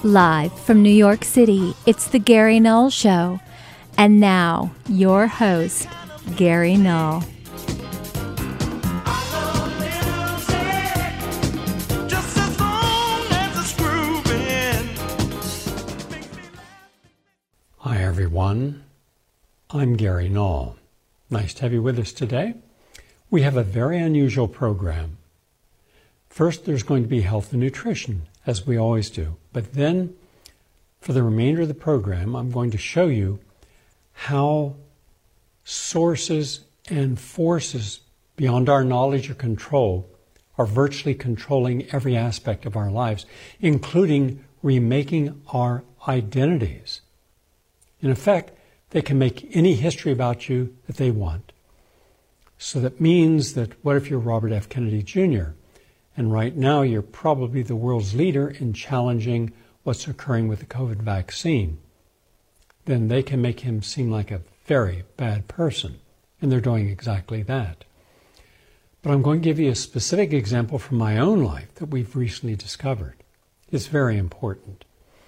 Live from New York City, it's the Gary Null Show. And now, your host, Gary Null. Hi everyone, I'm Gary Null. Nice to have you with us today. We have a very unusual program. First, there's going to be health and nutrition, as we always do. But then, for the remainder of the program, I'm going to show you how sources and forces beyond our knowledge or control are virtually controlling every aspect of our lives, including remaking our identities. In effect, they can make any history about you that they want. So that means that what if you're Robert F. Kennedy Jr., and right now you're probably the world's leader in challenging what's occurring with the COVID vaccine? Then they can make him seem like a very bad person, and they're doing exactly that. But I'm going to give you a specific example from my own life that we've recently discovered. It's very important.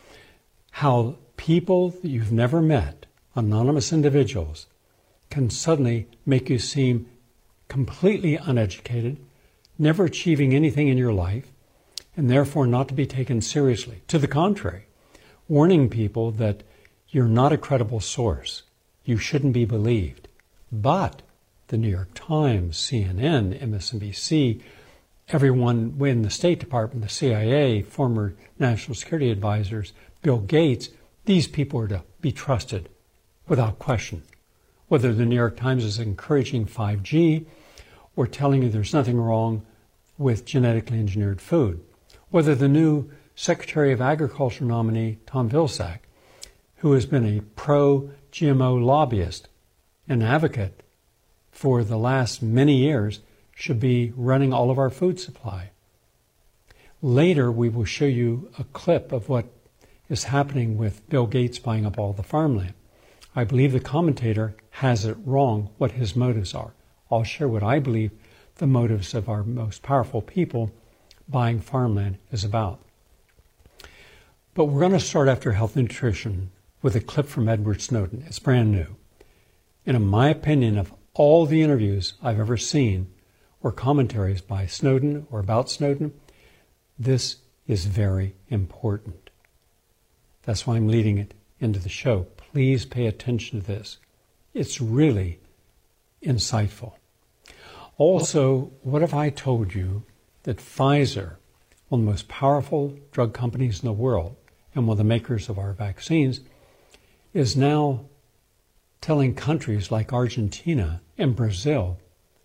How people that you've never met, anonymous individuals, can suddenly make you seem completely uneducated, never achieving anything in your life, and therefore not to be taken seriously. To the contrary, warning people that you're not a credible source. You shouldn't be believed. But the New York Times, CNN, MSNBC, everyone in the State Department, the CIA, former national security advisors, Bill Gates, these people are to be trusted without question. Whether the New York Times is encouraging 5G or telling you there's nothing wrong with genetically engineered food. Whether the new Secretary of Agriculture nominee, Tom Vilsack, who has been a pro-GMO lobbyist and advocate for the last many years, should be running all of our food supply. Later, we will show you a clip of what is happening with Bill Gates buying up all the farmland. I believe the commentator has it wrong what his motives are. I'll share what I believe the motives of our most powerful people buying farmland is about. But we're going to start after health and nutrition with a clip from Edward Snowden. It's brand new. And in my opinion, of all the interviews I've ever seen or commentaries by Snowden or about Snowden, this is very important. That's why I'm leading it into the show. Please pay attention to this. It's really insightful. Also, what if I told you that Pfizer, one of the most powerful drug companies in the world and one of the makers of our vaccines, is now telling countries like Argentina and Brazil,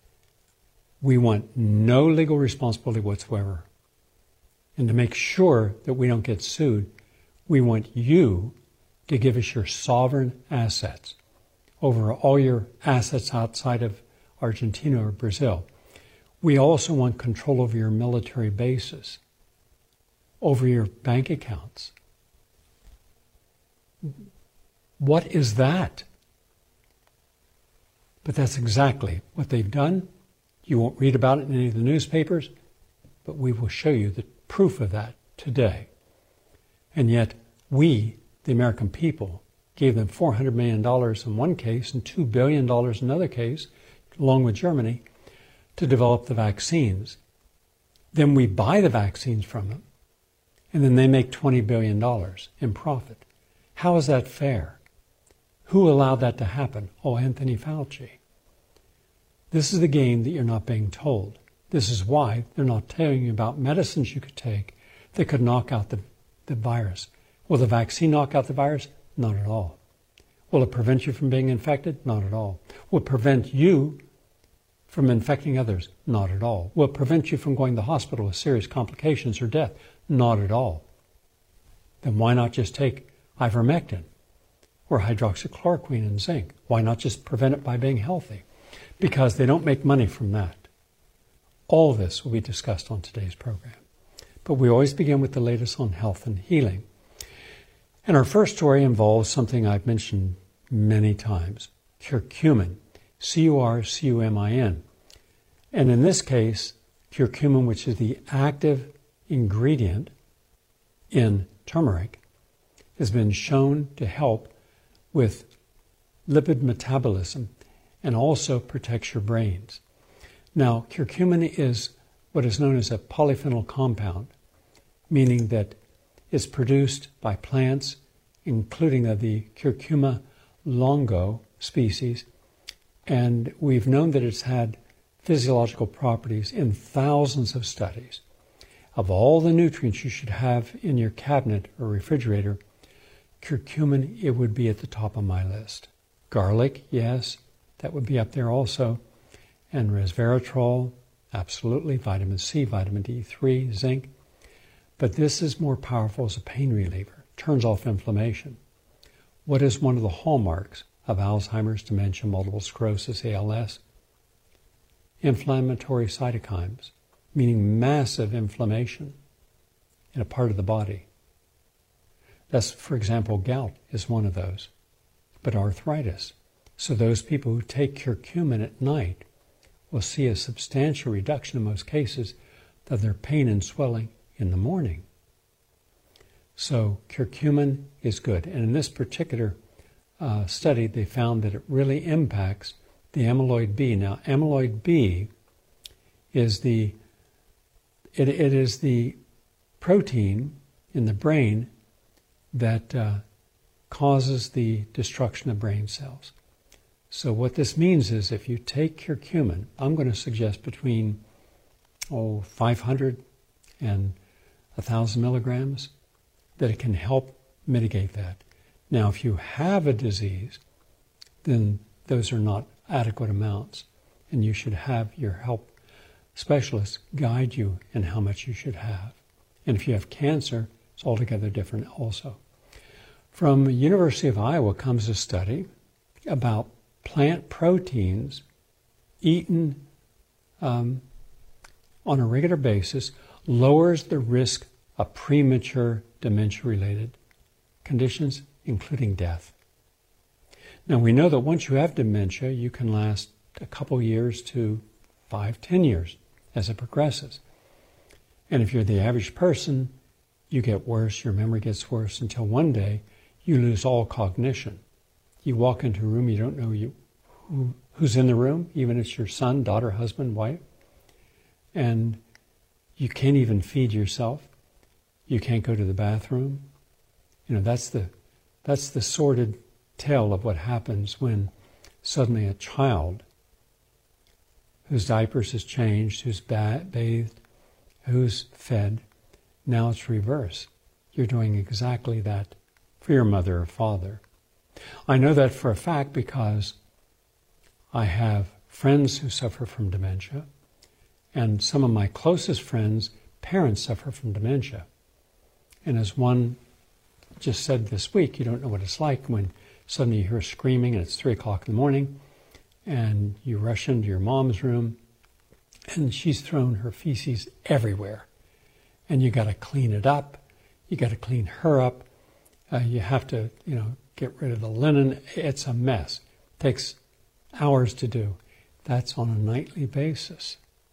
we want no legal responsibility whatsoever. And to make sure that we don't get sued, we want you to give us your sovereign assets over all your assets outside of Argentina or Brazil. We also want control over your military bases, over your bank accounts. What is that? But that's exactly what they've done. You won't read about it in any of the newspapers, but we will show you the proof of that today. And yet we, the American people, gave them $400 million in one case and $2 billion in another case, along with Germany, to develop the vaccines. Then we buy the vaccines from them, and then they make $20 billion in profit. How is that fair? Who allowed that to happen? Oh, Anthony Fauci. This is the game that you're not being told. This is why they're not telling you about medicines you could take that could knock out the virus. Will the vaccine knock out the virus? Not at all. Will it prevent you from being infected? Not at all. Will it prevent you from infecting others? Not at all. Will it prevent you from going to the hospital with serious complications or death? Not at all. Then why not just take ivermectin or hydroxychloroquine and zinc? Why not just prevent it by being healthy? Because they don't make money from that. All this will be discussed on today's program. But we always begin with the latest on health and healing. And our first story involves something I've mentioned many times, curcumin, C-U-R-C-U-M-I-N. And in this case, curcumin, which is the active ingredient in turmeric, has been shown to help with lipid metabolism and also protects your brains. Now, curcumin is what is known as a polyphenol compound, meaning that it's produced by plants, including the Curcuma longo species, and we've known that it's had physiological properties in thousands of studies. Of all the nutrients you should have in your cabinet or refrigerator, curcumin, it would be at the top of my list. Garlic, yes, that would be up there also. And resveratrol, absolutely. Vitamin C, vitamin D3, zinc. But this is more powerful as a pain reliever. Turns off inflammation. What is one of the hallmarks of Alzheimer's, dementia, multiple sclerosis, ALS? Inflammatory cytokines, meaning massive inflammation in a part of the body. That's, for example, gout is one of those, but arthritis. So those people who take curcumin at night will see a substantial reduction in most cases of their pain and swelling in the morning. So curcumin is good. And in this particular study, they found that it really impacts the amyloid B. Now, amyloid B is it is the protein in the brain that causes the destruction of brain cells. So what this means is if you take curcumin, I'm going to suggest between 500 and 1,000 milligrams, that it can help mitigate that. Now, if you have a disease, then those are not adequate amounts, and you should have your help specialist guide you in how much you should have. And if you have cancer, it's altogether different also. From the University of Iowa comes a study about plant proteins eaten on a regular basis lowers the risk of premature dementia-related conditions, including death. Now, we know that once you have dementia, you can last a couple years to 5-10 years as it progresses. And if you're the average person, you get worse, your memory gets worse, until one day you lose all cognition. You walk into a room, you don't know who's in the room, even if it's your son, daughter, husband, wife, and you can't even feed yourself. You can't go to the bathroom. You know, that's the sordid tale of what happens when suddenly a child whose diapers has changed, who's bathed, who's fed, now it's reverse. You're doing exactly that for your mother or father. I know that for a fact because I have friends who suffer from dementia, and some of my closest friends' parents suffer from dementia. And as one just said this week, you don't know what it's like when suddenly you hear screaming and it's 3 o'clock in the morning and you rush into your mom's room and she's thrown her feces everywhere. And you got to clean it up. You got to clean her up. You have to, get rid of the linen. It's a mess. It takes hours to do. That's on a nightly basis.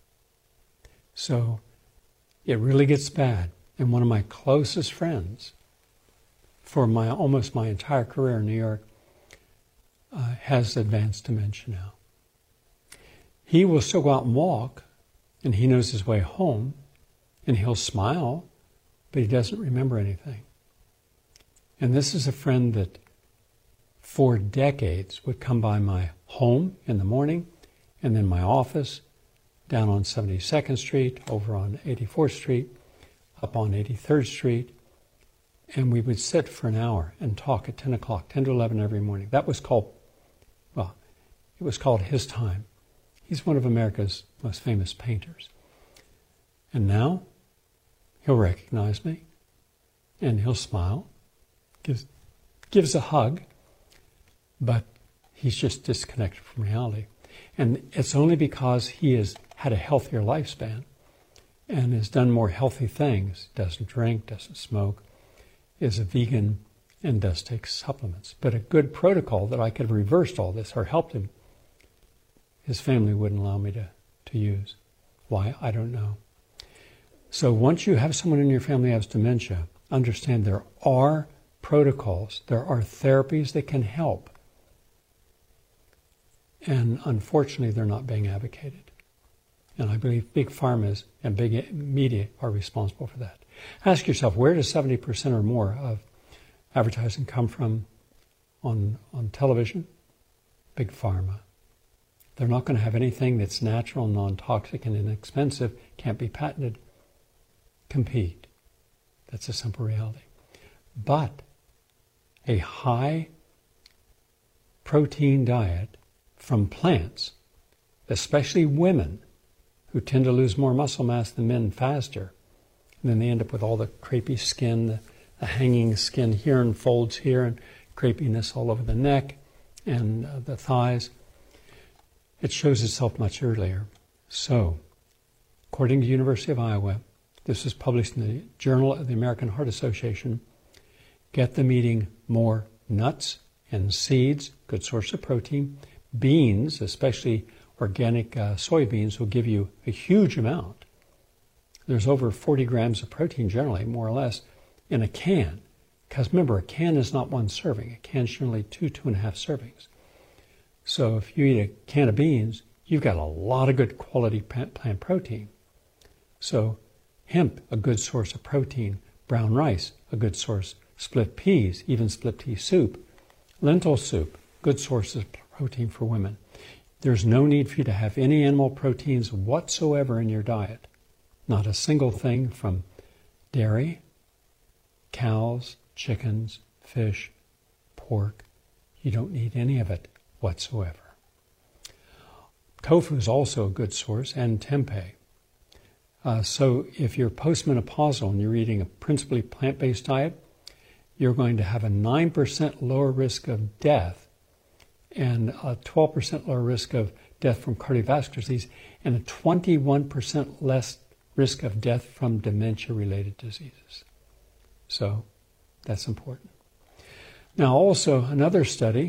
So it really gets bad. And one of my closest friends for almost my entire career in New York has advanced dementia now. He will still go out and walk, and he knows his way home, and he'll smile, but he doesn't remember anything. And this is a friend that for decades would come by my home in the morning, and then my office, down on 72nd Street, over on 84th Street, up on 83rd Street, and we would sit for an hour and talk at 10 o'clock, 10 to 11 every morning. That was called, it was called his time. He's one of America's most famous painters. And now, he'll recognize me, and he'll smile, gives a hug, but he's just disconnected from reality. And it's only because he has had a healthier lifespan and has done more healthy things, doesn't drink, doesn't smoke, is a vegan, and does take supplements. But a good protocol that I could have reversed all this or helped him, his family wouldn't allow me to use. Why? I don't know. So once you have someone in your family who has dementia, understand there are protocols. There are therapies that can help. And unfortunately, they're not being advocated. And I believe big pharma and big media are responsible for that. Ask yourself, where does 70% or more of advertising come from on television? Big pharma. They're not going to have anything that's natural, non-toxic, and inexpensive, can't be patented, compete. That's a simple reality. But a high protein diet from plants, especially women, who tend to lose more muscle mass than men faster, and then they end up with all the crepey skin, the hanging skin here and folds here, and crepiness all over the neck and the thighs. It shows itself much earlier. So, according to the University of Iowa, this was published in the Journal of the American Heart Association, get them eating more nuts and seeds, good source of protein. Beans, especially organic soybeans, will give you a huge amount. There's over 40 grams of protein generally, more or less, in a can. Because remember, a can is not one serving. A can is generally 2.5 servings. So if you eat a can of beans, you've got a lot of good quality plant protein. So hemp, a good source of protein. Brown rice, a good source. Split peas, even split pea soup. Lentil soup, good sources of protein for women. There's no need for you to have any animal proteins whatsoever in your diet. Not a single thing from dairy, cows, chickens, fish, pork. You don't need any of it whatsoever. Tofu is also a good source, and tempeh. So if you're postmenopausal and you're eating a principally plant-based diet, you're going to have a 9% lower risk of death and a 12% lower risk of death from cardiovascular disease and a 21% less risk of death from dementia-related diseases. So that's important. Now also another study,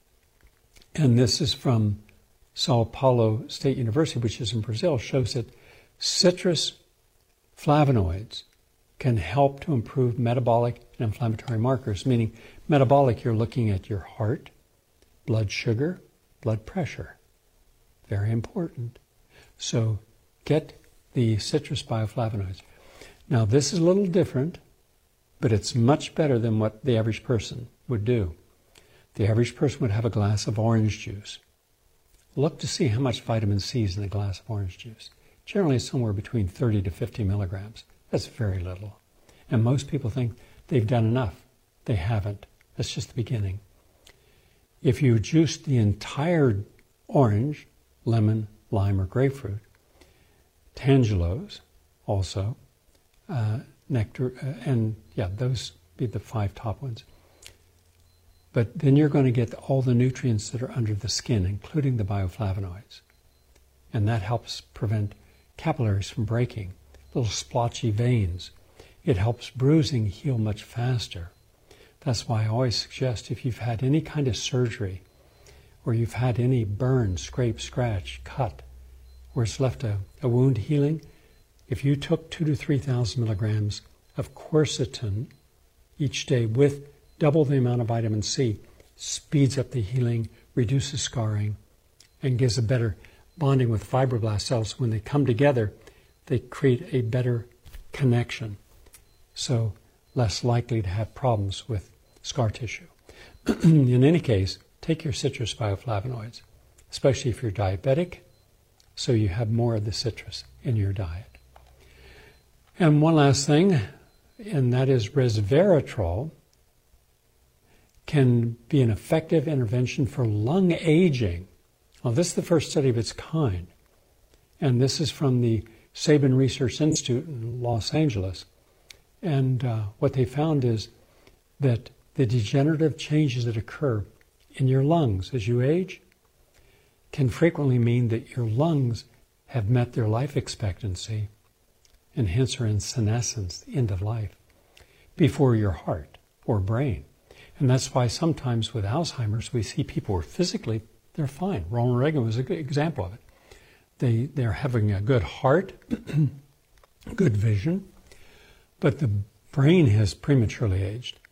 and this is from Sao Paulo State University, which is in Brazil, shows that citrus flavonoids can help to improve metabolic and inflammatory markers, meaning metabolic, you're looking at your heart, blood sugar, blood pressure. Very important. So get the citrus bioflavonoids. Now this is a little different, but it's much better than what the average person would do. The average person would have a glass of orange juice. Look to see how much vitamin C is in a glass of orange juice. Generally somewhere between 30 to 50 milligrams. That's very little. And most people think they've done enough. They haven't. That's just the beginning. If you juice the entire orange, lemon, lime, or grapefruit, tangelos also, nectar, and those be the 5 top ones. But then you're going to get all the nutrients that are under the skin, including the bioflavonoids. And that helps prevent capillaries from breaking, little splotchy veins. It helps bruising heal much faster. That's why I always suggest if you've had any kind of surgery or you've had any burn, scrape, scratch, cut, where it's left a wound healing, if you took 2,000 to 3,000 milligrams of quercetin each day with double the amount of vitamin C, speeds up the healing, reduces scarring, and gives a better bonding with fibroblast cells. When they come together, they create a better connection. So less likely to have problems with scar tissue. In any case, take your citrus bioflavonoids, especially if you're diabetic, so you have more of the citrus in your diet. And one last thing, and that is resveratrol can be an effective intervention for lung aging. Well, this is the first study of its kind, and this is from the Sabin Research Institute in Los Angeles. And what they found is that the degenerative changes that occur in your lungs as you age can frequently mean that your lungs have met their life expectancy and hence are in senescence, the end of life, before your heart or brain. And that's why sometimes with Alzheimer's we see people who are physically, they're fine. Ronald Reagan was a good example of it. They're having a good heart, good vision, but the brain has prematurely aged.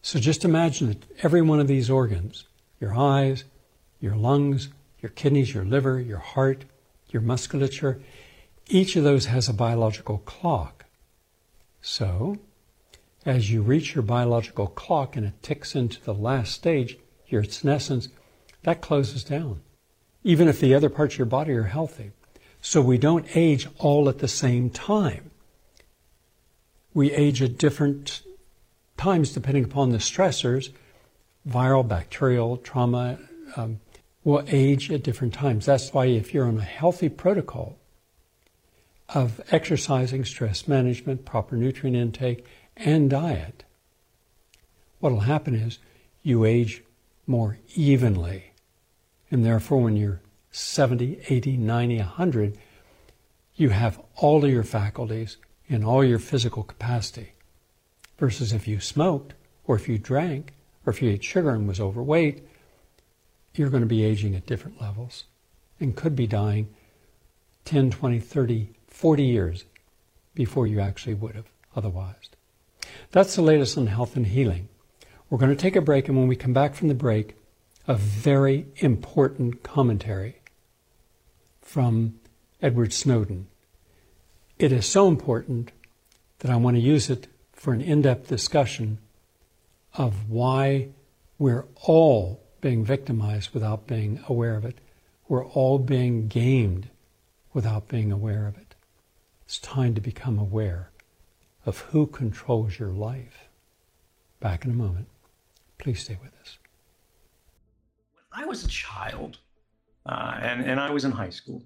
So just imagine that every one of these organs, your eyes, your lungs, your kidneys, your liver, your heart, your musculature, each of those has a biological clock. So, as you reach your biological clock and it ticks into the last stage, your senescence, that closes down, even if the other parts of your body are healthy. So we don't age all at the same time. We age at different times depending upon the stressors. Viral, bacterial, trauma will age at different times. That's why if you're on a healthy protocol of exercising, stress management, proper nutrient intake, and diet, what will happen is you age more evenly. And therefore, when you're 70, 80, 90, 100, you have all of your faculties and all your physical capacity. Versus if you smoked, or if you drank, or if you ate sugar and was overweight, you're going to be aging at different levels and could be dying 10, 20, 30, 40 years before you actually would have otherwise. That's the latest on health and healing. We're going to take a break, and when we come back from the break, a very important commentary from Edward Snowden. It is so important that I want to use it for an in-depth discussion of why we're all being victimized without being aware of it. We're all being gamed without being aware of it. It's time to become aware of who controls your life. Back in a moment. Please stay with us. When I was a child, and I was in high school,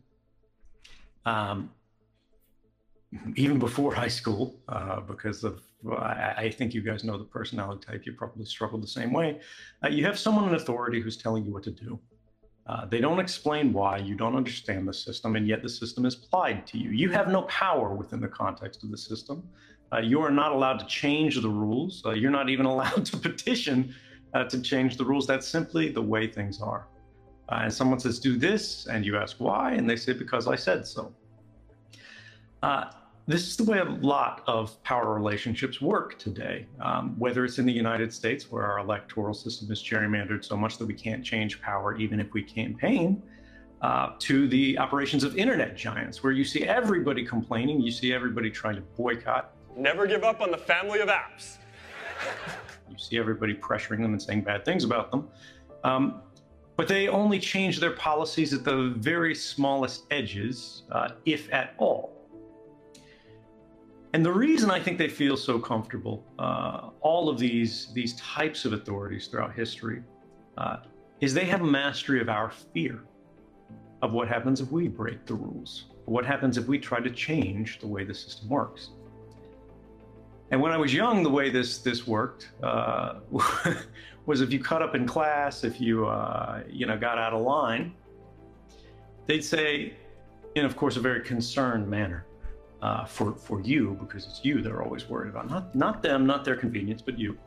even before high school, because of, I think you guys know the personality type, you probably struggle the same way. You have someone in authority who's telling you what to do. They don't explain why, you don't understand the system, and yet the system is applied to you. You have no power within the context of the system. You are not allowed to change the rules. You're not even allowed to petition to change the rules. That's simply the way things are. And someone says, do this, and you ask why, and they say, because I said so. This is the way a lot of power relationships work today, whether it's in the United States, where our electoral system is gerrymandered so much that we can't change power even if we campaign, to the operations of internet giants, where you see everybody complaining, you see everybody trying to boycott. Never give up on the family of apps. You see everybody pressuring them and saying bad things about them. But they only change their policies at the very smallest edges, if at all. And the reason I think they feel so comfortable, all of these types of authorities throughout history, is they have a mastery of our fear of what happens if we break the rules, what happens if we try to change the way the system works. And when I was young, the way this worked was if you cut up in class, if you got out of line, they'd say, in of course a very concerned manner, for you, because it's you they're always worried about, not them, not their convenience, but you.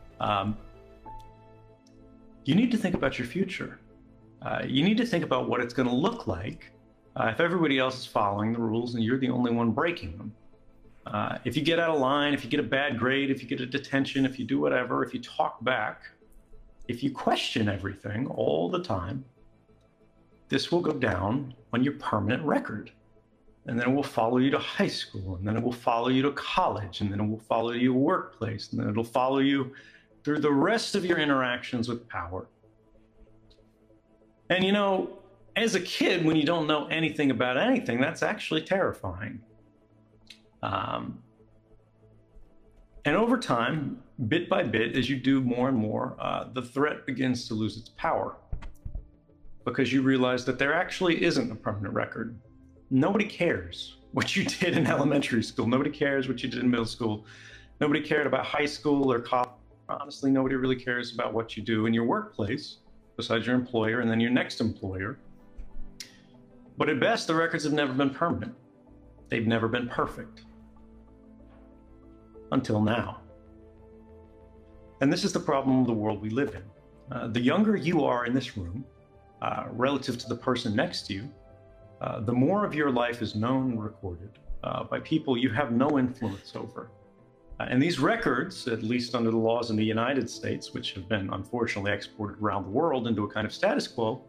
You need to think about your future. You need to think about what it's going to look like if everybody else is following the rules and you're the only one breaking them. If you get out of line, if you get a bad grade, if you get a detention, if you do whatever, if you talk back, if you question everything all the time, this will go down on your permanent record. And then it will follow you to high school, and then it will follow you to college, and then it will follow you to workplace, and then it'll follow you through the rest of your interactions with power. And you know, as a kid, when you don't know anything about anything, that's actually terrifying. And over time, bit by bit, as you do more and more, the threat begins to lose its power, because you realize that there actually isn't a permanent record. Nobody cares what you did in elementary school. Nobody cares what you did in middle school. Nobody cared about high school or college. Honestly, nobody really cares about what you do in your workplace, besides your employer and then your next employer. But at best, the records have never been permanent. They've never been perfect. Until now. And this is the problem of the world we live in. The younger you are in this room, relative to the person next to you, the more of your life is known and recorded by people you have no influence over. And these records, at least under the laws in the United States, which have been unfortunately exported around the world into a kind of status quo,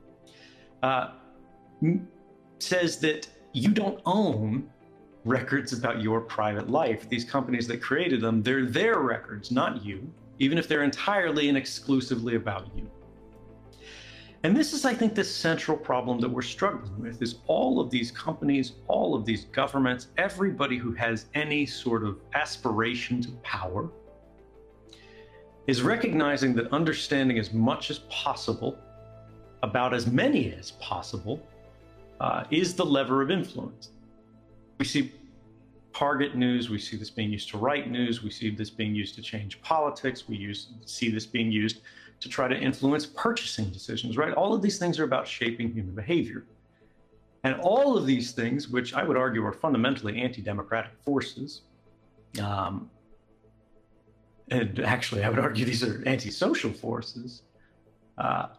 says that you don't own records about your private life. These companies that created them, they're their records, not you, even if they're entirely and exclusively about you. And this is, I think, the central problem that we're struggling with, is all of these companies, all of these governments, everybody who has any sort of aspiration to power is recognizing that understanding as much as possible about as many as possible is the lever of influence. We see target news, we see this being used to write news, we see this being used to change politics, we see this being used to try to influence purchasing decisions, right? All of these things are about shaping human behavior. And all of these things, which I would argue are fundamentally anti-democratic forces, and actually I would argue these are anti-social forces, are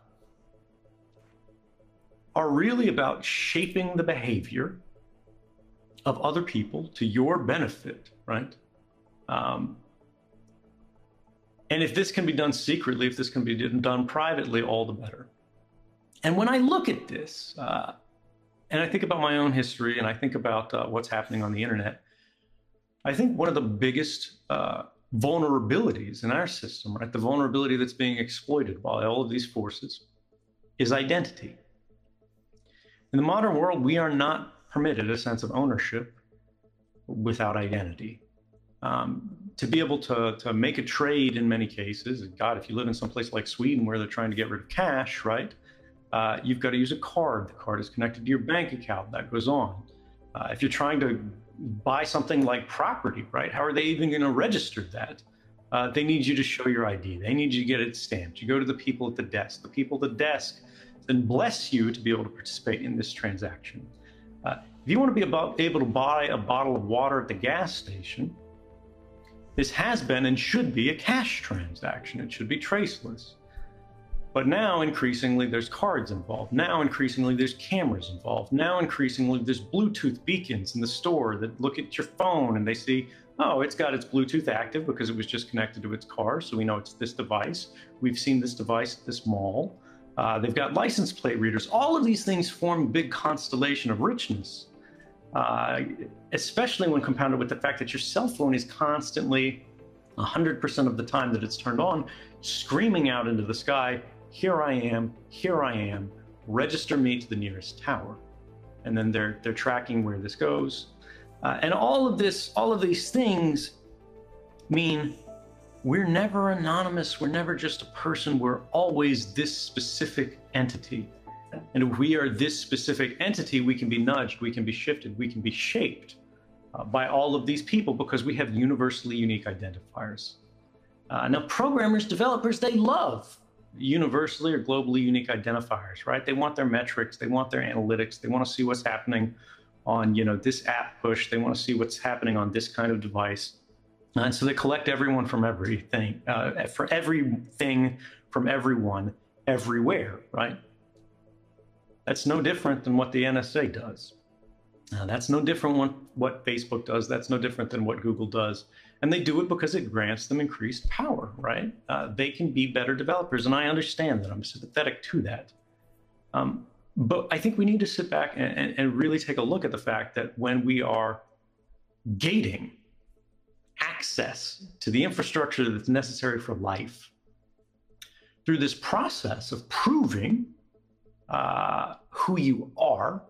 really about shaping the behavior of other people to your benefit, right? And if this can be done secretly, if this can be done privately, all the better. And when I look at this, and I think about my own history, and I think about what's happening on the internet, I think one of the biggest vulnerabilities in our system, right, the vulnerability that's being exploited by all of these forces, is identity. In the modern world, we are not permitted a sense of ownership without identity. To be able to make a trade in many cases, God, if you live in some place like Sweden where they're trying to get rid of cash, right? You've got to use a card. The card is connected to your bank account. That goes on. If you're trying to buy something like property, right? How are they even going to register that? They need you to show your ID. They need you to get it stamped. You go to the people at the desk. The people at the desk then bless you to be able to participate in this transaction. If you want to be able to buy a bottle of water at the gas station, this has been and should be a cash transaction. It should be traceless. But now, increasingly, there's cards involved. Now, increasingly, there's cameras involved. Now, increasingly, there's Bluetooth beacons in the store that look at your phone and they see, oh, it's got its Bluetooth active because it was just connected to its car, so we know it's this device. We've seen this device at this mall. They've got license plate readers. All of these things form a big constellation of richness, especially when compounded with the fact that your cell phone is constantly, 100% of the time that it's turned on, screaming out into the sky, here I am, register me to the nearest tower. And then they're tracking where this goes. And all of these things mean we're never anonymous. We're never just a person. We're always this specific entity. And if we are this specific entity, we can be nudged, we can be shifted, we can be shaped by all of these people because we have universally unique identifiers. Now, programmers, developers, they love universally or globally unique identifiers, right? They want their metrics, they want their analytics, they want to see what's happening on, this app push, they want to see what's happening on this kind of device. And so they collect everyone from everything, for everything from everyone, everywhere, right? That's no different than what the NSA does. That's no different than what Facebook does. That's no different than what Google does. And they do it because it grants them increased power, right? They can be better developers. And I understand that. I'm sympathetic to that. But I think we need to sit back and really take a look at the fact that when we are gating access to the infrastructure that's necessary for life through this process of proving who you are,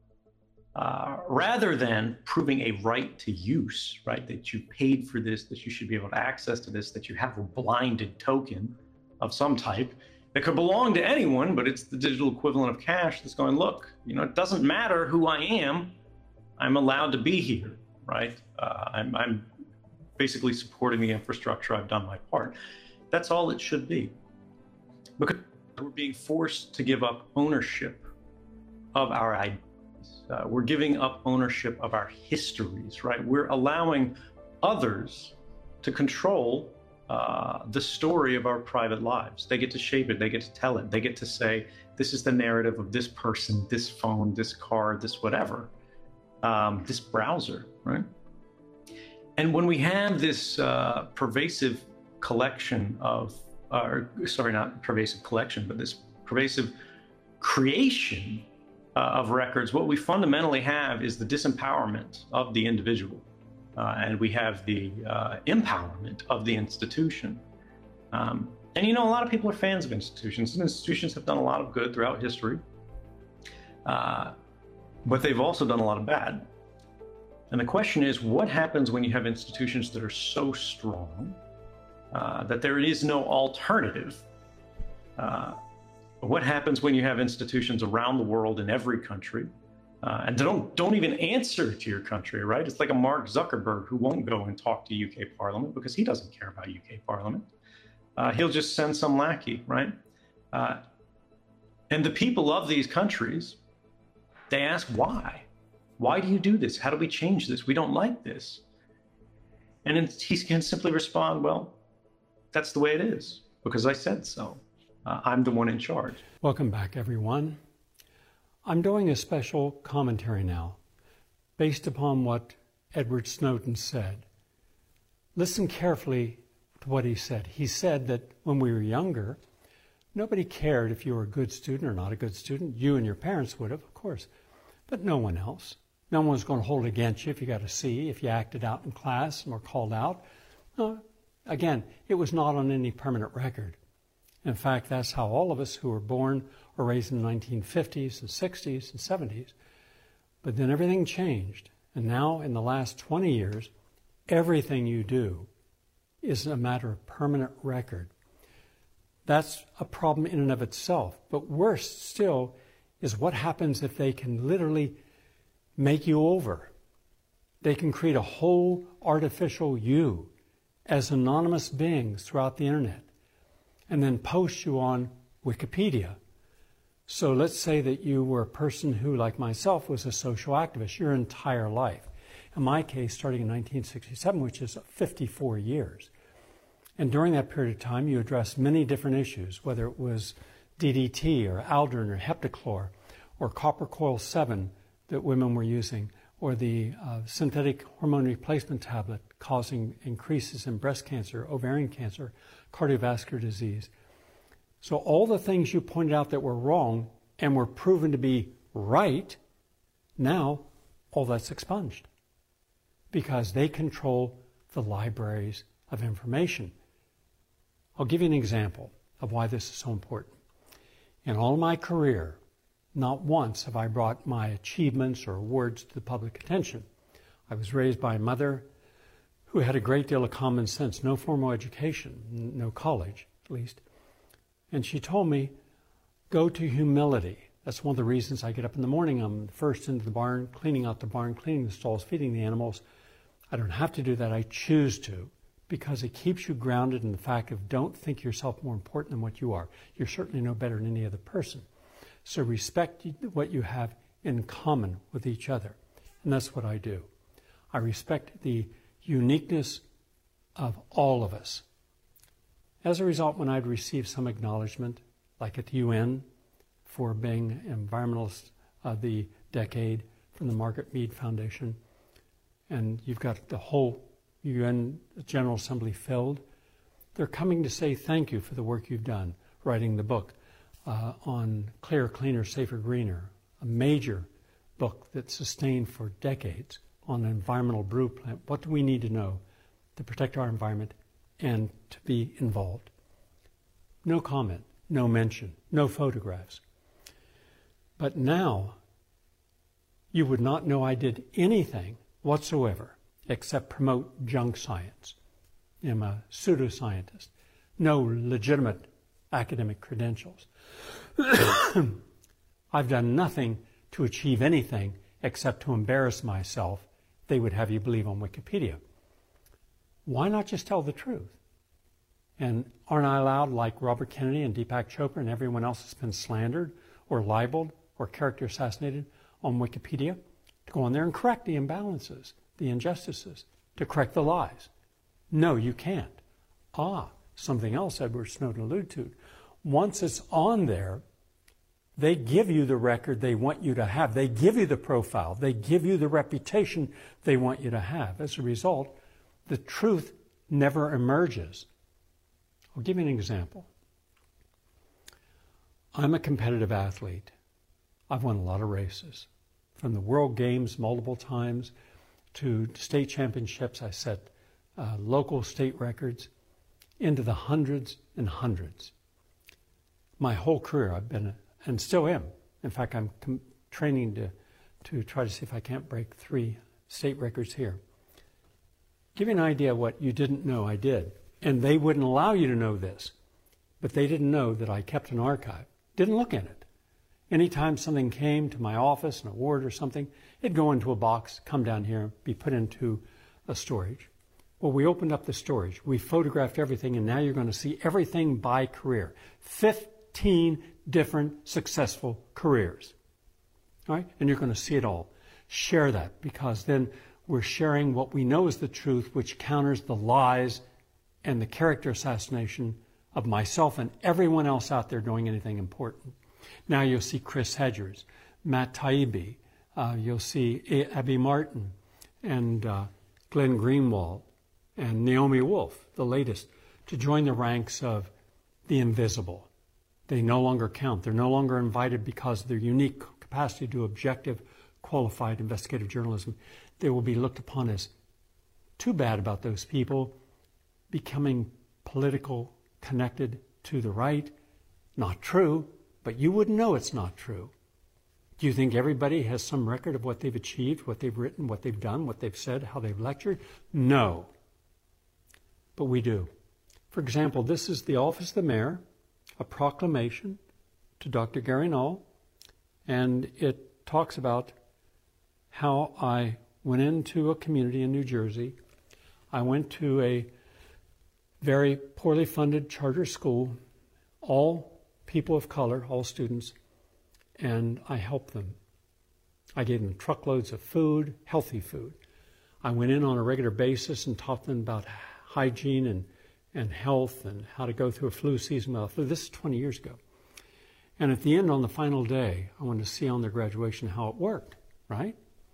rather than proving a right to use, right? That you paid for this, that you should be able to access to this, that you have a blinded token of some type that could belong to anyone, but it's the digital equivalent of cash that's going, look, it doesn't matter who I am, I'm allowed to be here, right? I'm basically supporting the infrastructure, I've done my part. That's all it should be. Because we're being forced to give up ownership of our identities. We're giving up ownership of our histories, right? We're allowing others to control the story of our private lives. They get to shape it, they get to tell it, they get to say, this is the narrative of this person, this phone, this car, this whatever, this browser, right? And when we have this pervasive collection of, sorry, not pervasive collection, but this pervasive creation of records, what we fundamentally have is the disempowerment of the individual. And we have the empowerment of the institution. And you know, a lot of people are fans of institutions, and institutions have done a lot of good throughout history. But they've also done a lot of bad. And the question is, what happens when you have institutions that are so strong that there is no alternative? What happens when you have institutions around the world in every country and don't even answer to your country, right? It's like a Mark Zuckerberg who won't go and talk to UK Parliament because he doesn't care about UK Parliament. He'll just send some lackey, right? And the people of these countries, they ask why? Why do you do this? How do we change this? We don't like this. And he can simply respond, well, that's the way it is because I said so. I'm the one in charge. Welcome back, everyone. I'm doing a special commentary now based upon what Edward Snowden said. Listen carefully to what he said. He said that when we were younger, nobody cared if you were a good student or not a good student. You and your parents would have, of course, but no one else. No one was going to hold it against you if you got a C, if you acted out in class and were called out. No, again, it was not on any permanent record. In fact, that's how all of us who were born or raised in the 1950s and 60s and 70s. But then everything changed. And now, in the last 20 years, everything you do is a matter of permanent record. That's a problem in and of itself. But worse still is what happens if they can literally make you over. They can create a whole artificial you as anonymous beings throughout the internet and then post you on Wikipedia. So let's say that you were a person who, like myself, was a social activist your entire life. In my case, starting in 1967, which is 54 years. And during that period of time, you addressed many different issues, whether it was DDT or Aldrin or Heptachlor or copper coil 7 that women were using, or the synthetic hormone replacement tablet causing increases in breast cancer, ovarian cancer, cardiovascular disease. So all the things you pointed out that were wrong and were proven to be right, now all that's expunged because they control the libraries of information. I'll give you an example of why this is so important. In all my career, not once have I brought my achievements or awards to the public attention. I was raised by a mother who had a great deal of common sense, no formal education, no college at least. And she told me, go to humility. That's one of the reasons I get up in the morning. I'm first into the barn, cleaning out the barn, cleaning the stalls, feeding the animals. I don't have to do that. I choose to because it keeps you grounded in the fact of don't think yourself more important than what you are. You're certainly no better than any other person. So respect what you have in common with each other. And that's what I do. I respect the uniqueness of all of us. As a result, when I'd receive some acknowledgement, like at the UN for being Environmentalist of the Decade from the Margaret Mead Foundation, and you've got the whole UN General Assembly filled, they're coming to say thank you for the work you've done, writing the book on Clearer, Cleaner, Safer, Greener, a major book that's sustained for decades on an environmental blueprint. What do we need to know to protect our environment and to be involved? No comment, no mention, no photographs. But now, you would not know I did anything whatsoever except promote junk science. I'm a pseudoscientist. No legitimate academic credentials. I've done nothing to achieve anything except to embarrass myself, they would have you believe on Wikipedia. Why not just tell the truth? And aren't I allowed, like Robert Kennedy and Deepak Chopra and everyone else that's been slandered or libeled or character assassinated on Wikipedia, to go on there and correct the imbalances, the injustices, to correct the lies? No, you can't. Something else Edward Snowden alluded to. Once it's on there, they give you the record they want you to have. They give you the profile. They give you the reputation they want you to have. As a result, the truth never emerges. I'll give you an example. I'm a competitive athlete. I've won a lot of races. From the World Games multiple times to state championships, I set local state records into the hundreds and hundreds. My whole career I've been, and still am. In fact, I'm training to try to see if I can't break 3 state records here. Give you an idea of what you didn't know I did. And they wouldn't allow you to know this. But they didn't know that I kept an archive. Didn't look in it. Anytime something came to my office, an award or something, it'd go into a box, come down here, be put into a storage. Well, we opened up the storage. We photographed everything, and now you're going to see everything by career. 15 different successful careers. All right? And you're going to see it all. Share that, because then we're sharing what we know is the truth, which counters the lies and the character assassination of myself and everyone else out there doing anything important. Now you'll see Chris Hedgers, Matt Taibbi, you'll see Abby Martin, and Glenn Greenwald, and Naomi Wolf, the latest, to join the ranks of the invisible. They no longer count. They're no longer invited because of their unique capacity to do objective, qualified investigative journalism. They will be looked upon as too bad about those people becoming political, connected to the right. Not true, but you wouldn't know it's not true. Do you think everybody has some record of what they've achieved, what they've written, what they've done, what they've said, how they've lectured? No. But we do. For example, this is the Office of the Mayor, a proclamation to Dr. Gary Null, and it talks about how I went into a community in New Jersey. I went to a very poorly funded charter school, all people of color, all students, and I helped them. I gave them truckloads of food, healthy food. I went in on a regular basis and taught them about hygiene and health and how to go through a flu season without flu. This is 20 years ago. And at the end, on the final day, I wanted to see on their graduation how it worked, right?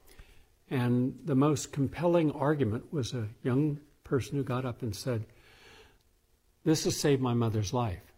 And the most compelling argument was a young person who got up and said, "This has saved my mother's life.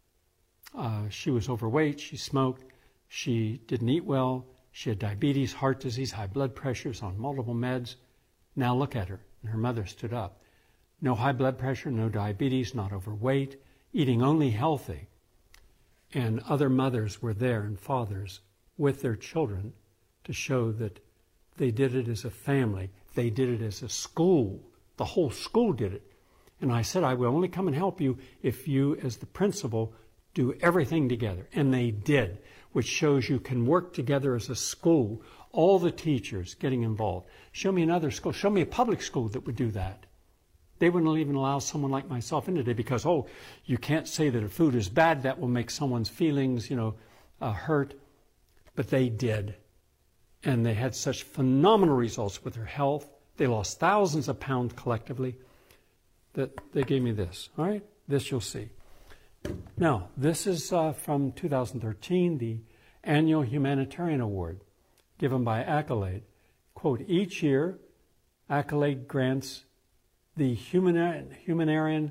She was overweight, she smoked, she didn't eat well, she had diabetes, heart disease, high blood pressures, on multiple meds. Now look at her." And her mother stood up. No high blood pressure, no diabetes, not overweight, eating only healthy. And other mothers were there and fathers with their children to show that they did it as a family. They did it as a school. The whole school did it. And I said, I will only come and help you if you, as the principal, do everything together. And they did, which shows you can work together as a school, all the teachers getting involved. Show me another school. Show me a public school that would do that. They wouldn't even allow someone like myself in today because, you can't say that a food is bad. That will make someone's feelings, hurt. But they did. And they had such phenomenal results with their health. They lost thousands of pounds collectively that they gave me this. All right? This you'll see. Now, this is from 2013, the Annual Humanitarian Award given by Accolade. Quote, each year, Accolade grants the humanitarian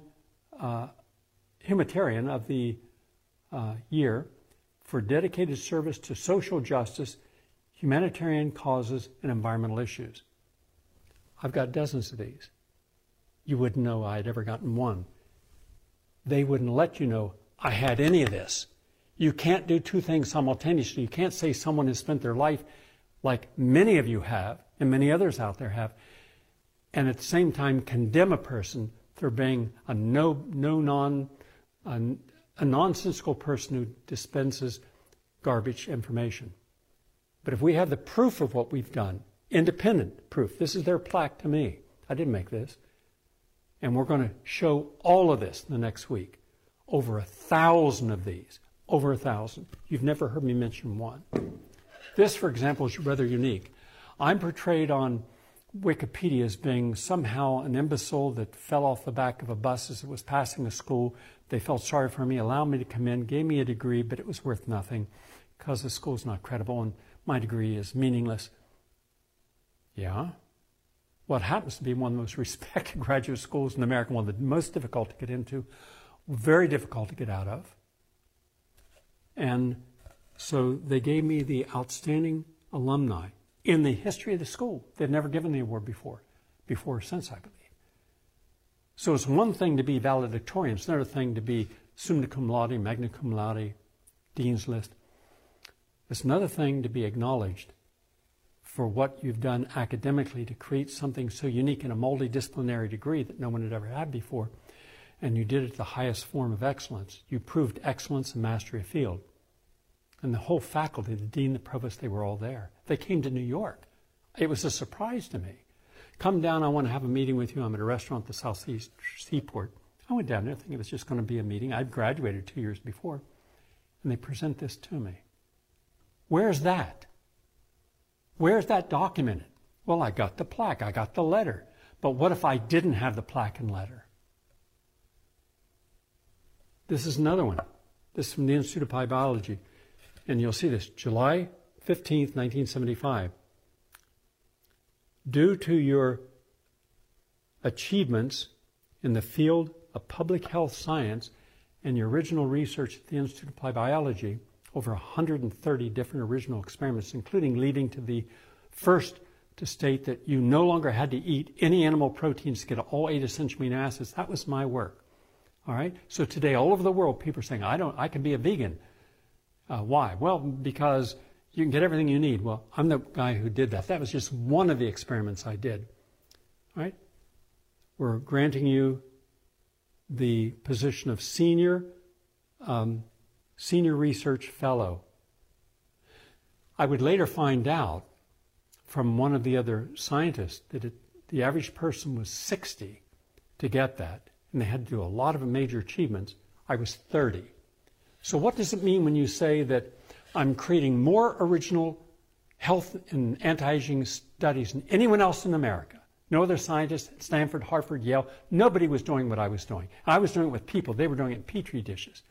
of the year for dedicated service to social justice, humanitarian causes, and environmental issues. I've got dozens of these. You wouldn't know I'd ever gotten one. They wouldn't let you know I had any of this. You can't do two things simultaneously. You can't say someone has spent their life like many of you have, and many others out there have, and at the same time condemn a person for being a nonsensical person who dispenses garbage information. But if we have the proof of what we've done, independent proof, this is their plaque to me. I didn't make this. And we're going to show all of this the next week. Over 1,000 of these. Over 1,000. You've never heard me mention one. This, for example, is rather unique. I'm portrayed on Wikipedia as being somehow an imbecile that fell off the back of a bus as it was passing a school. They felt sorry for me, allowed me to come in, gave me a degree, but it was worth nothing because the school's not credible and my degree is meaningless. Yeah? what happens to be one of the most respected graduate schools in America, one of the most difficult to get into, very difficult to get out of. And so they gave me the Outstanding Alumni in the history of the school. They'd never given the award before or since, I believe. So it's one thing to be valedictorian. It's another thing to be summa cum laude, magna cum laude, Dean's List. It's another thing to be acknowledged for what you've done academically to create something so unique in a multidisciplinary degree that no one had ever had before. And you did it at the highest form of excellence. You proved excellence and mastery of field. And the whole faculty, the dean, the provost, they were all there. They came to New York. It was a surprise to me. Come down, I want to have a meeting with you. I'm at a restaurant at the Southeast Seaport. I went down there thinking it was just going to be a meeting. I'd graduated 2 years before. And they present this to me. Where's that? Where's that documented? Well, I got the plaque. I got the letter. But what if I didn't have the plaque and letter? This is another one. This is from the Institute of Applied Biology. And you'll see this, July 15th, 1975. Due to your achievements in the field of public health science and your original research at the Institute of Applied Biology, over 130 different original experiments, including leading to the first to state that you no longer had to eat any animal proteins to get all 8 essential amino acids. That was my work. All right? So today, all over the world, people are saying, I can be a vegan. Why? Well, because you can get everything you need. Well, I'm the guy who did that. That was just one of the experiments I did. All right? We're granting you the position of senior research fellow. I would later find out from one of the other scientists that the average person was 60 to get that, and they had to do a lot of major achievements. I was 30. So what does it mean when you say that I'm creating more original health and anti-aging studies than anyone else in America? No other scientist at Stanford, Harvard, Yale, nobody was doing what I was doing. I was doing it with people. They were doing it in Petri dishes.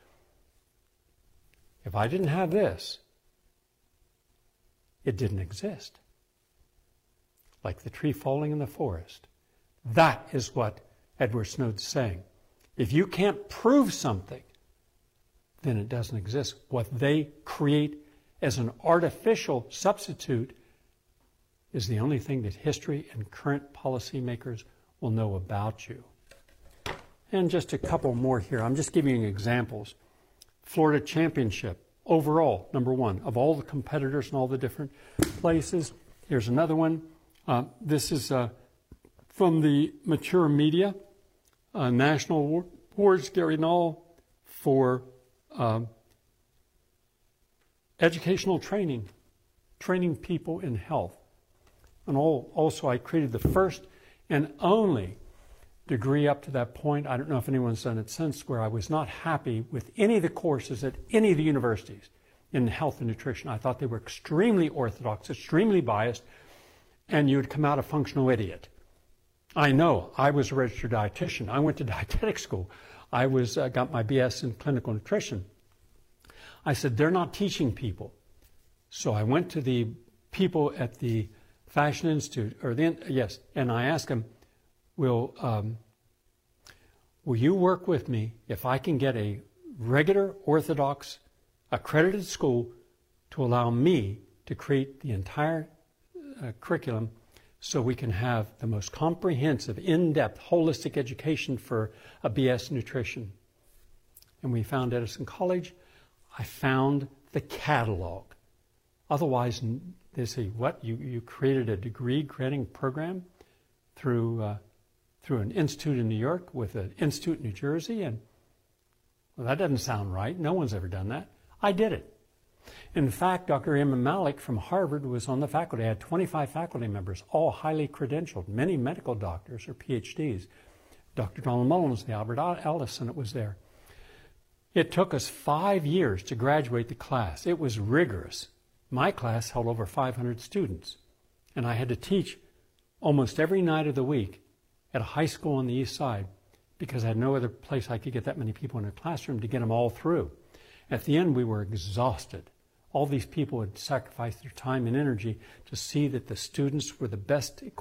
If I didn't have this, it didn't exist. Like the tree falling in the forest. That is what Edward Snowden's saying. If you can't prove something, then it doesn't exist. What they create as an artificial substitute is the only thing that history and current policymakers will know about you. And just a couple more here. I'm just giving you examples. Florida Championship, overall, #1, of all the competitors in all the different places. Here's another one. This is from the Mature Media, National Awards, Gary Null, for educational training people in health. And also I created the first and only degree up to that point, I don't know if anyone's done it since, where I was not happy with any of the courses at any of the universities in health and nutrition. I thought they were extremely orthodox, extremely biased, and you would come out a functional idiot. I know. I was a registered dietitian. I went to dietetic school. I got my BS in clinical nutrition. I said, they're not teaching people. So I went to the people at the Fashion Institute, and I asked them, will you work with me if I can get a regular Orthodox accredited school to allow me to create the entire curriculum so we can have the most comprehensive, in-depth, holistic education for a BS nutrition? And we found Edison College. I found the catalog. Otherwise, they say, what? You created a degree granting program through an institute in New York with an institute in New Jersey? And well, that doesn't sound right. No one's ever done that. I did it. In fact, Dr. Imam Malik from Harvard was on the faculty. I had 25 faculty members, all highly credentialed, many medical doctors or PhDs. Dr. Donald Mullins, the Albert Ellis Senate was there. It took us 5 years to graduate the class. It was rigorous. My class held over 500 students, and I had to teach almost every night of the week at a high school on the east side because I had no other place I could get that many people in a classroom to get them all through. At the end, we were exhausted. All these people had sacrificed their time and energy to see that the students were the best equipped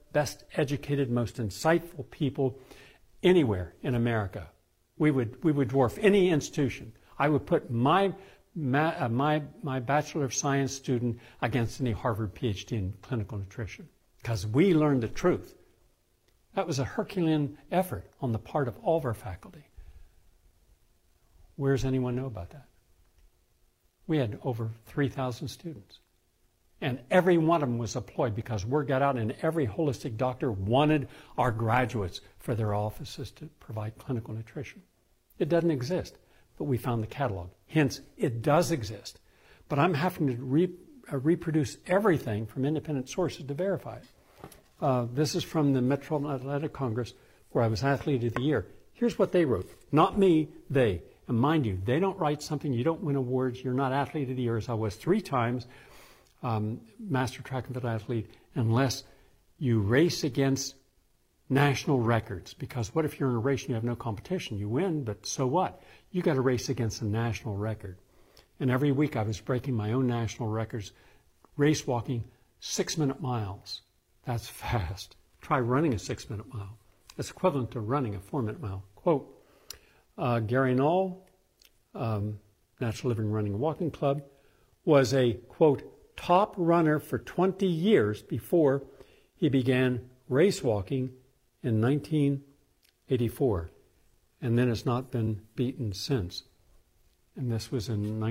best educated, most insightful people anywhere in America. We would dwarf any institution. I would put my Bachelor of Science student against any Harvard PhD in clinical nutrition because we learned the truth. That was a Herculean effort on the part of all of our faculty. Where does anyone know about that? We had over 3,000 students. And every one of them was employed because word got out and every holistic doctor wanted our graduates for their offices to provide clinical nutrition. It doesn't exist, but we found the catalog. Hence, it does exist. But I'm having to reproduce everything from independent sources to verify it. This is from the Metropolitan Athletic Congress, where I was Athlete of the Year. Here's what they wrote. Not me, they. And mind you, they don't write something, you don't win awards, you're not Athlete of the Year, as I was 3 times, Master Track and Field athlete, unless you race against national records. Because what if you're in a race and you have no competition? You win, but so what? You got to race against a national record. And every week I was breaking my own national records, race walking 6-minute miles. That's fast. Try running a 6-minute mile. It's equivalent to running a 4-minute mile. Quote, Gary Null, Natural Living Running and Walking Club, was a, quote, top runner for 20 years before he began race walking in 1984. And then has not been beaten since. And this was in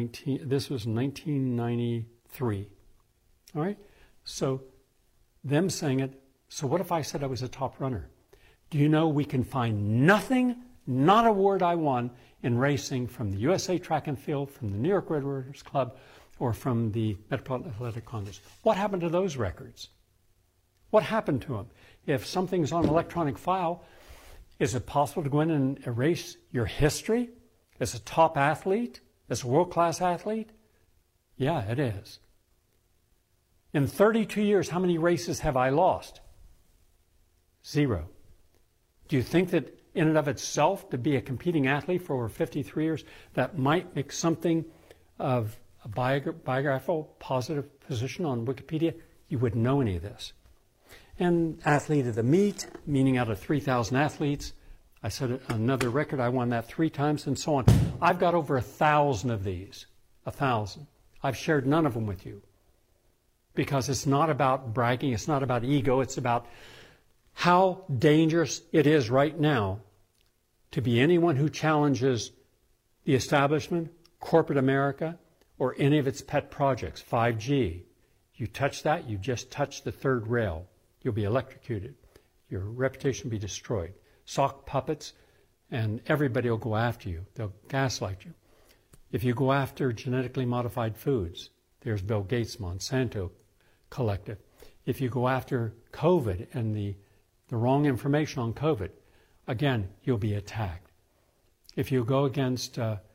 1993. All right? So them saying it, so what if I said I was a top runner? Do you know we can find nothing, not a award I won in racing from the USA Track and Field, from the New York Red Runners Club, or from the Metropolitan Athletic Congress? What happened to those records? What happened to them? If something's on electronic file, is it possible to go in and erase your history as a top athlete, as a world-class athlete? Yeah, it is. In 32 years, how many races have I lost? 0. Do you think that in and of itself, to be a competing athlete for over 53 years, that might make something of a biographical positive position on Wikipedia? You wouldn't know any of this. And athlete of the meet, meaning out of 3,000 athletes. I set another record. I won that 3 times and so on. I've got over 1,000 of these. 1,000. I've shared none of them with you. Because it's not about bragging. It's not about ego. It's about how dangerous it is right now to be anyone who challenges the establishment, corporate America, or any of its pet projects. 5G. You touch that, you just touch the 3rd rail. You'll be electrocuted. Your reputation will be destroyed. Sock puppets, and everybody will go after you. They'll gaslight you. If you go after genetically modified foods, there's Bill Gates, Monsanto Collective. If you go after COVID and the wrong information on COVID, again, you'll be attacked. If you go against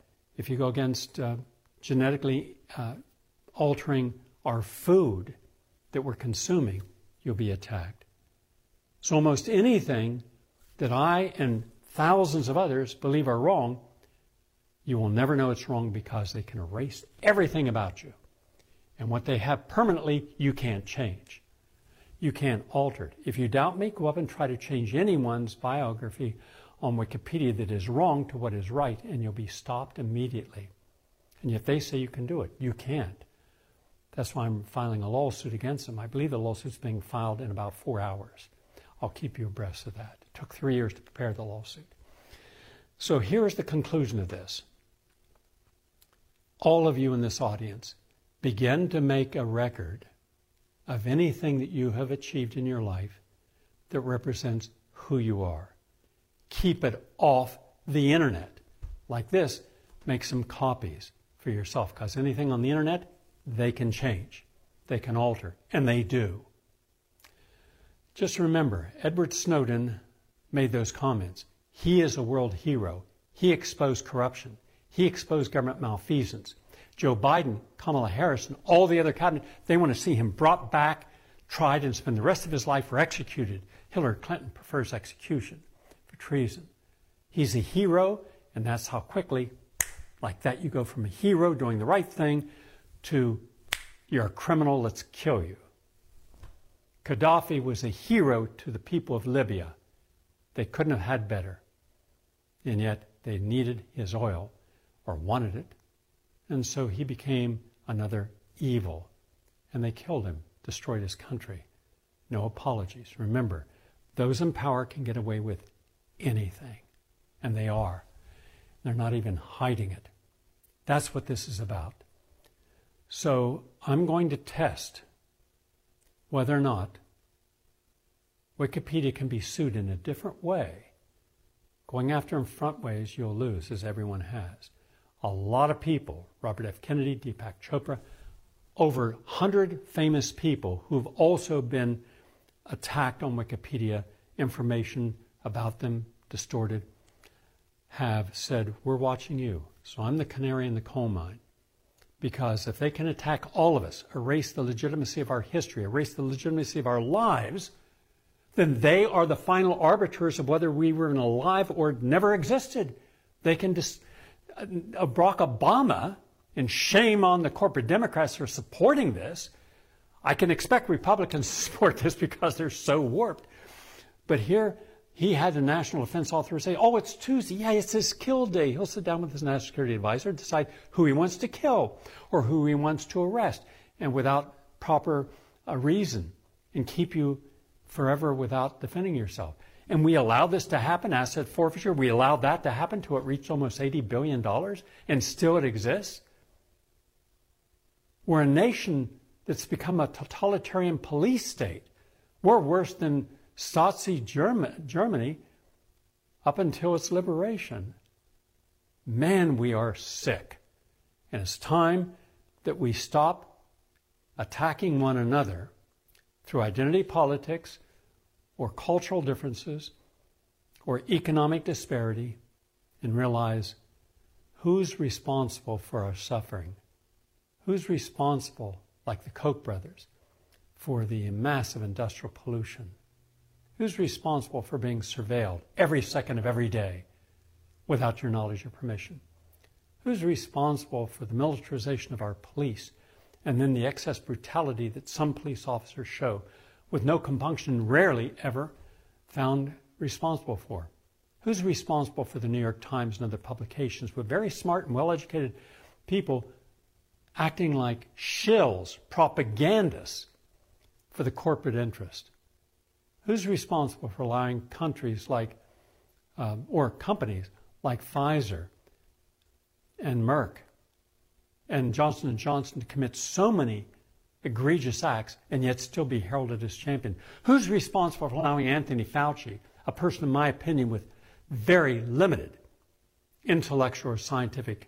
genetically altering our food that we're consuming, you'll be attacked. So almost anything that I and thousands of others believe are wrong, you will never know it's wrong because they can erase everything about you. And what they have permanently, you can't change. You can't alter it. If you doubt me, go up and try to change anyone's biography on Wikipedia that is wrong to what is right, and you'll be stopped immediately. And yet they say you can do it. You can't. That's why I'm filing a lawsuit against them. I believe the lawsuit's being filed in about 4 hours. I'll keep you abreast of that. It took 3 years to prepare the lawsuit. So here's the conclusion of this. All of you in this audience, begin to make a record of anything that you have achieved in your life that represents who you are. Keep it off the internet. Like this, make some copies for yourself, because anything on the internet, they can change, they can alter, and they do. Just remember, Edward Snowden made those comments. He is a world hero. He exposed corruption. He exposed government malfeasance. Joe Biden, Kamala Harris, and all the other cabinet, they want to see him brought back, tried, and spend the rest of his life or executed. Hillary Clinton prefers execution for treason. He's a hero, and that's how quickly, like that, you go from a hero doing the right thing to you're a criminal, let's kill you. Gaddafi was a hero to the people of Libya. They couldn't have had better. And yet they needed his oil, or wanted it. And so he became another evil. And they killed him, destroyed his country. No apologies. Remember, those in power can get away with anything. And they are. They're not even hiding it. That's what this is about. So I'm going to test whether or not Wikipedia can be sued in a different way. Going after them front ways, you'll lose, as everyone has. A lot of people, Robert F. Kennedy, Deepak Chopra, over 100 famous people who've also been attacked on Wikipedia, information about them distorted, have said, we're watching you. So I'm the canary in the coal mine. Because if they can attack all of us, erase the legitimacy of our history, erase the legitimacy of our lives, then they are the final arbiters of whether we were alive or never existed. They can Barack Obama, and shame on the corporate Democrats for supporting this. I can expect Republicans to support this because they're so warped. But here, he had the National Defense Authority say, oh, it's Tuesday. Yeah, it's his kill day. He'll sit down with his national security advisor and decide who he wants to kill or who he wants to arrest, and without proper reason, and keep you forever without defending yourself. And we allowed this to happen, asset forfeiture. We allowed that to happen till it reached almost $80 billion, and still it exists. We're a nation that's become a totalitarian police state. We're worse than Stasi Germany up until its liberation. Man, we are sick. And it's time that we stop attacking one another through identity politics or cultural differences or economic disparity and realize who's responsible for our suffering. Who's responsible, like the Koch brothers, for the massive industrial pollution? Who's responsible for being surveilled every second of every day without your knowledge or permission? Who's responsible for the militarization of our police and then the excess brutality that some police officers show with no compunction, rarely ever found responsible for? Who's responsible for the New York Times and other publications with very smart and well-educated people acting like shills, propagandists for the corporate interest? Who's responsible for allowing countries like, or companies like Pfizer and Merck and Johnson & Johnson to commit so many egregious acts and yet still be heralded as champion? Who's responsible for allowing Anthony Fauci, a person in my opinion with very limited intellectual or scientific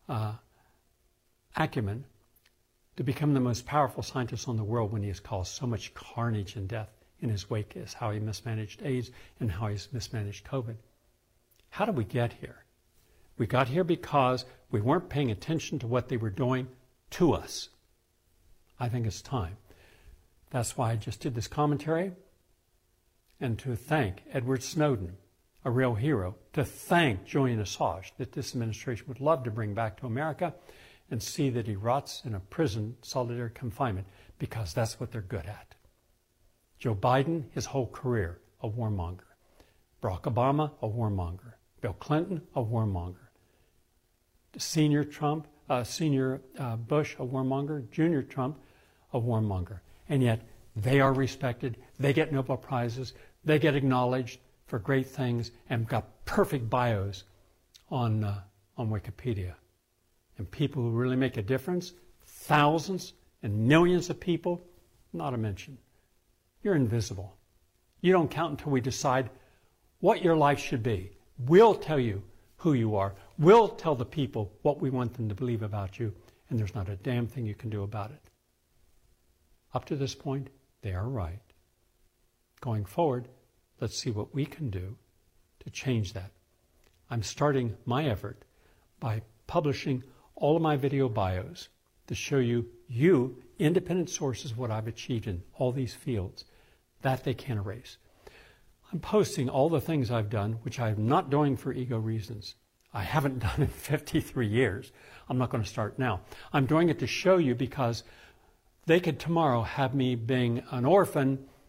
acumen, to become the most powerful scientist in the world when he has caused so much carnage and death in his wake, as how he mismanaged AIDS and how he's mismanaged COVID? How did we get here? We got here because we weren't paying attention to what they were doing to us. I think it's time. That's why I just did this commentary, and to thank Edward Snowden, a real hero, to thank Julian Assange, that this administration would love to bring back to America, and see that he rots in a prison, solitary confinement, because that's what they're good at. Joe Biden, his whole career, a warmonger. Barack Obama, a warmonger. Bill Clinton, a warmonger. Senior Bush, a warmonger. Junior Trump, a warmonger. And yet, they are respected. They get Nobel Prizes. They get acknowledged for great things and got perfect bios on Wikipedia. And people who really make a difference, thousands and millions of people, not a mention. You're invisible. You don't count until we decide what your life should be. We'll tell you who you are. We'll tell the people what we want them to believe about you, and there's not a damn thing you can do about it. Up to this point, they are right. Going forward, let's see what we can do to change that. I'm starting my effort by publishing all of my video bios to show you independent sources of what I've achieved in all these fields that they can't erase. I'm posting all the things I've done, which I'm not doing for ego reasons. I haven't done in 53 years. I'm not going to start now. I'm doing it to show you because they could tomorrow have me being an orphan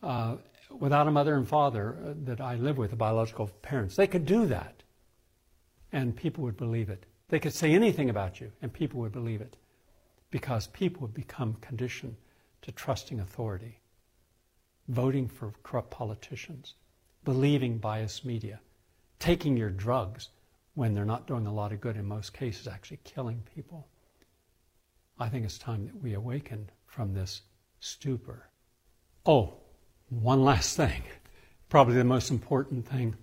without a mother and father that I live with, the biological parents. They could do that, and people would believe it. They could say anything about you, and people would believe it, because people would become conditioned to trusting authority, voting for corrupt politicians, believing biased media, taking your drugs when they're not doing a lot of good, in most cases actually killing people. I think it's time that we awaken from this stupor. Oh, one last thing, probably the most important thing.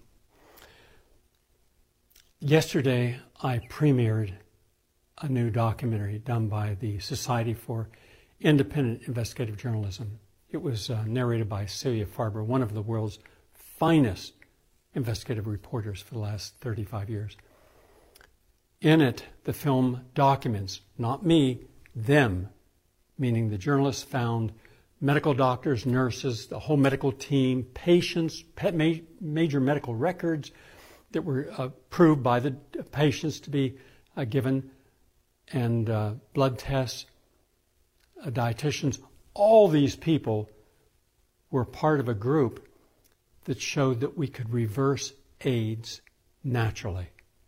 Yesterday, I premiered a new documentary done by the Society for Independent Investigative Journalism. It was narrated by Celia Farber, one of the world's finest investigative reporters for the last 35 years. In it, the film documents, not me, them, meaning the journalists found medical doctors, nurses, the whole medical team, patients, major medical records that were approved by the patients to be given, and blood tests, dietitians. All these people were part of a group that showed that we could reverse AIDS naturally.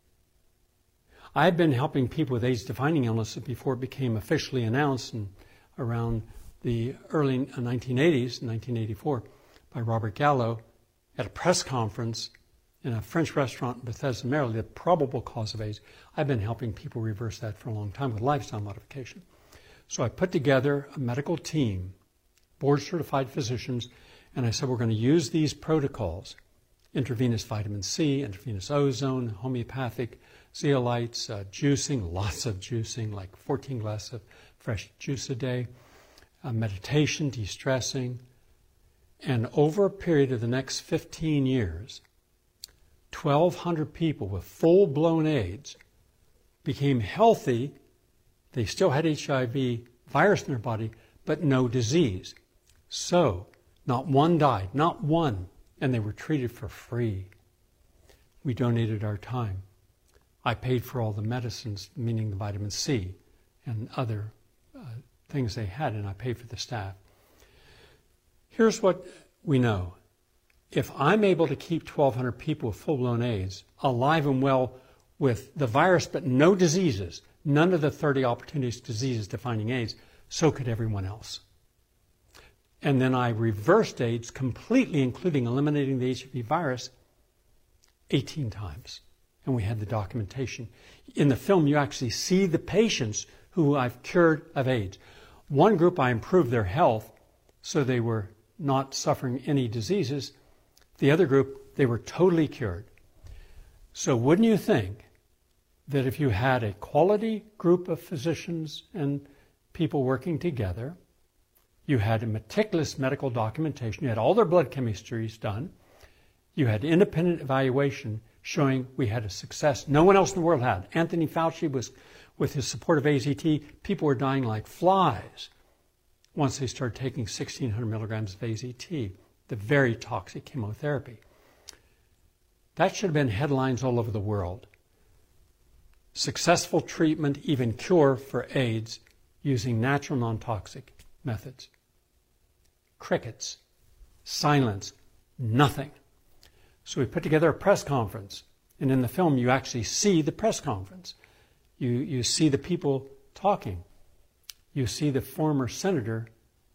I had been helping people with AIDS-defining illnesses before it became officially announced around the early 1980s, 1984, by Robert Gallo at a press conference in a French restaurant in Bethesda, Maryland, the probable cause of AIDS. I've been helping people reverse that for a long time with lifestyle modification. So I put together a medical team, board-certified physicians, and I said, we're going to use these protocols, intravenous vitamin C, intravenous ozone, homeopathic zeolites, juicing, lots of juicing, like 14 glasses of fresh juice a day, meditation, de-stressing. And over a period of the next 15 years, 1,200 people with full-blown AIDS became healthy. They still had HIV virus in their body, but no disease. So, not one died, not one, and they were treated for free. We donated our time. I paid for all the medicines, meaning the vitamin C and other things they had, and I paid for the staff. Here's what we know. If I'm able to keep 1,200 people with full-blown AIDS alive and well with the virus but no diseases, none of the 30 opportunistic diseases defining AIDS, so could everyone else. And then I reversed AIDS completely, including eliminating the HIV virus 18 times. And we had the documentation. In the film, you actually see the patients who I've cured of AIDS. One group, I improved their health so they were not suffering any diseases. The other group, they were totally cured. So wouldn't you think that if you had a quality group of physicians and people working together, you had a meticulous medical documentation, you had all their blood chemistries done, you had independent evaluation showing we had a success no one else in the world had. Anthony Fauci was, with his support of AZT, people were dying like flies once they started taking 1,600 milligrams of AZT, the very toxic chemotherapy. That should have been headlines all over the world. Successful treatment, even cure for AIDS using natural non-toxic methods. Crickets. Silence. Nothing. So we put together a press conference, and in the film you actually see the press conference. You see the people talking. You see the former Senator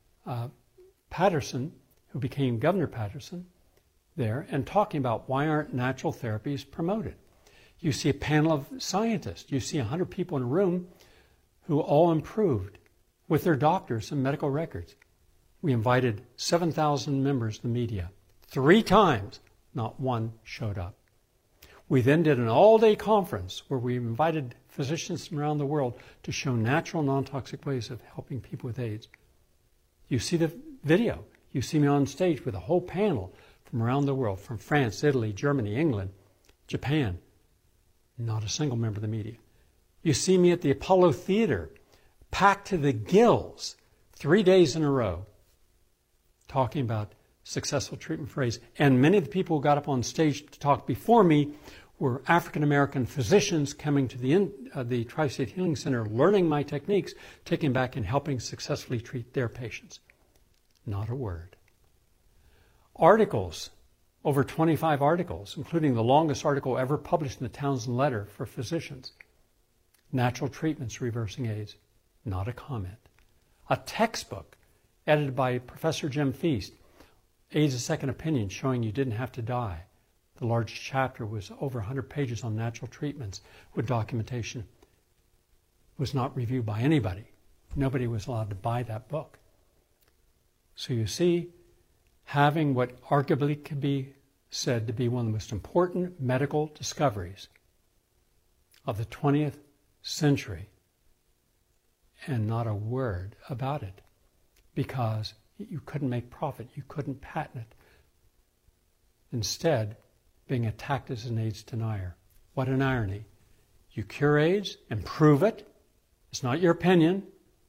Patterson, who became Governor Patterson, there, and talking about why aren't natural therapies promoted. You see a panel of scientists. You see 100 people in a room who all improved with their doctors and medical records. We invited 7,000 members of the media. 3 times, not one showed up. We then did an all-day conference where we invited physicians from around the world to show natural, non-toxic ways of helping people with AIDS. You see the video. You see me on stage with a whole panel from around the world, from France, Italy, Germany, England, Japan. Not a single member of the media. You see me at the Apollo Theater, packed to the gills, 3 days in a row, talking about successful treatment for AIDS. And many of the people who got up on stage to talk before me were African-American physicians coming to the Tri-State Healing Center, learning my techniques, taking back and helping successfully treat their patients. Not a word. articles, over 25 articles, including the longest article ever published in the Townsend Letter for physicians. Natural treatments reversing AIDS, not a comment. A textbook edited by Professor Jim Feast, AIDS a Second Opinion, showing you didn't have to die. The large chapter was over 100 pages on natural treatments with documentation. Was not reviewed by anybody. Nobody was allowed to buy that book. So you see, having what arguably could be said to be one of the most important medical discoveries of the 20th century, and not a word about it, because you couldn't make profit, you couldn't patent it. Instead, being attacked as an AIDS denier. What an irony. You cure AIDS and prove it. It's not your opinion.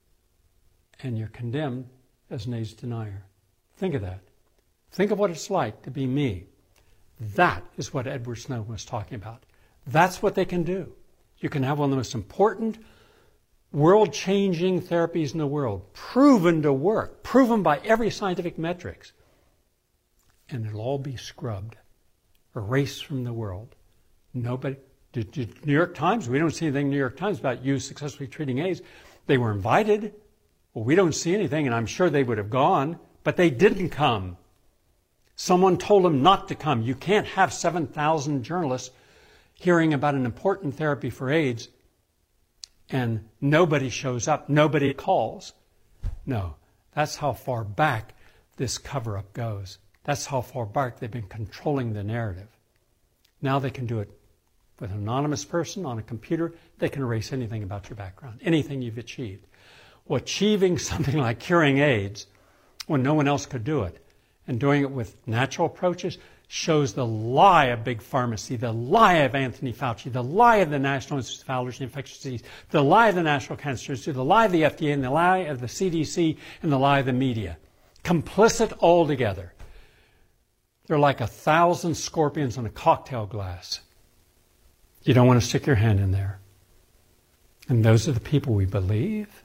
And you're condemned as an AIDS denier. Think of that. Think of what it's like to be me. That is what Edward Snowden was talking about. That's what they can do. You can have one of the most important, world-changing therapies in the world, proven to work, proven by every scientific metrics, and it'll all be scrubbed, erased from the world. Nobody. Did New York Times? We don't see anything in New York Times about you successfully treating AIDS. They were invited. Well, we don't see anything, and I'm sure they would have gone, but they didn't come. Someone told them not to come. You can't have 7,000 journalists hearing about an important therapy for AIDS and nobody shows up, nobody calls. No, that's how far back this cover-up goes. That's how far back they've been controlling the narrative. Now they can do it with an anonymous person on a computer. They can erase anything about your background, anything you've achieved. Well, achieving something like curing AIDS when no one else could do it, and doing it with natural approaches, shows the lie of big pharmacy, the lie of Anthony Fauci, the lie of the National Institute of Allergy and Infectious Disease, the lie of the National Cancer Institute, the lie of the FDA, and the lie of the CDC, and the lie of the media. Complicit all together. They're like 1,000 scorpions in a cocktail glass. You don't want to stick your hand in there. And those are the people we believe?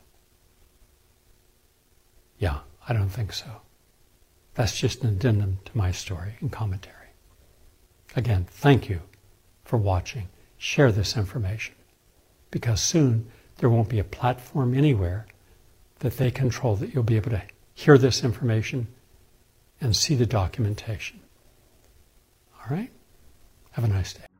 Yeah, I don't think so. That's just an addendum to my story and commentary. Again, thank you for watching. Share this information, because soon there won't be a platform anywhere that they control that you'll be able to hear this information and see the documentation. All right? Have a nice day.